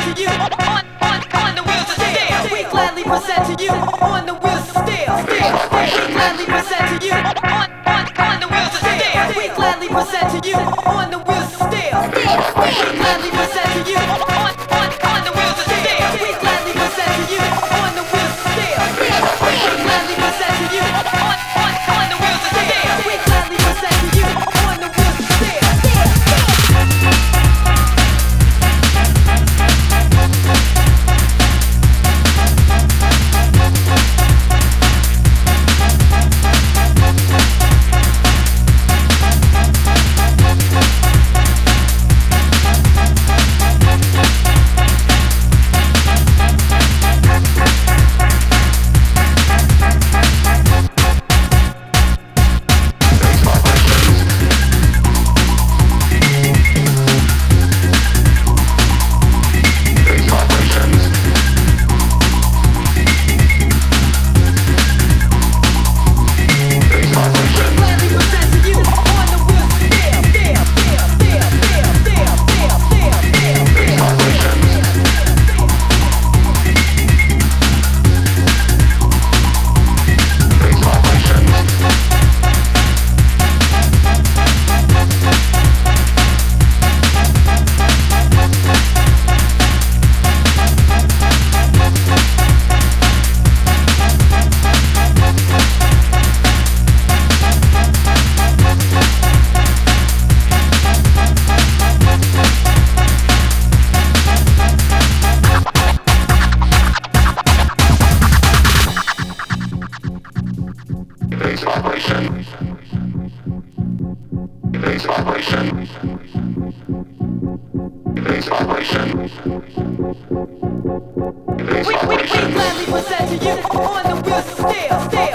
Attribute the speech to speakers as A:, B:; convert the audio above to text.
A: present to you on the wheels of steel. We gladly present to you on the wheels of steel. We gladly present to you on the wheels of steel. We gladly present to you on the wheels of steel. We gladly present to you on the wheels of steel. We gladly present to you on the wheels of steel. We gladly present to you on the wheels of steel. We gladly present to you on the wheels of steel.
B: Bass vibration. Bass vibration. Bass vibration.
A: We gladly present to you on the wheels of steel.